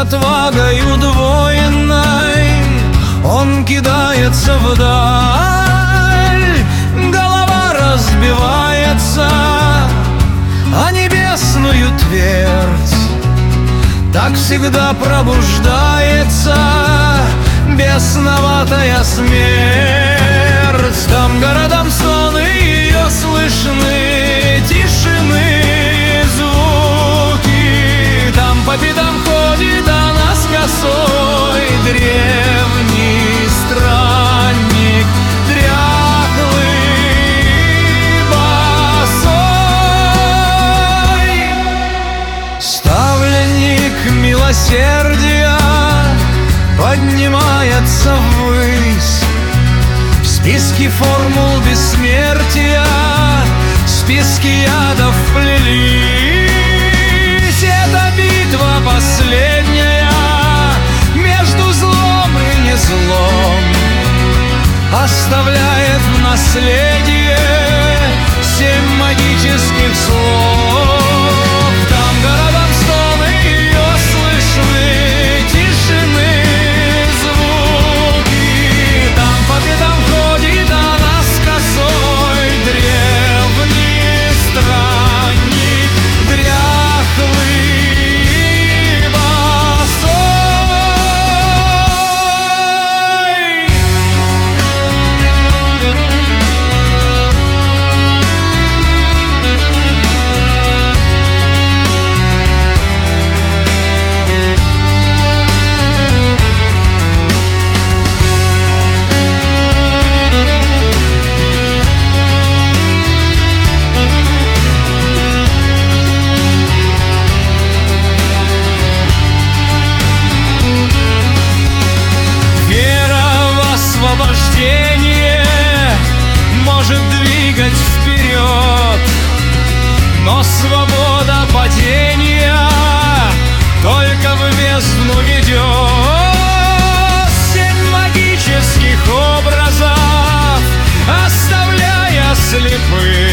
отвагой удвоенной он кидается вдаль. Голова разбивается о небесную твердь. Так всегда пробуждается бесноватая смерть. Там городам стоны ее слышны, тишины звуки. Там по пятам ходит она с косой, древний странник, дряхлый, босой. Ставленник милосердия поднимается ввысь. В списке формул бессмертия списки ядов вплелись. Это битва последняя между злом и незлом, оставляет в наследие 7 магических слов. Там городам стоны ее слышны, тишины звуки. Там по пятам ходит она с косой, древний странник, дряхлый, босой. Освобождение может двигать вперед, но свобода падения только в бездну ведет. 7 магических образов, оставляя слепых.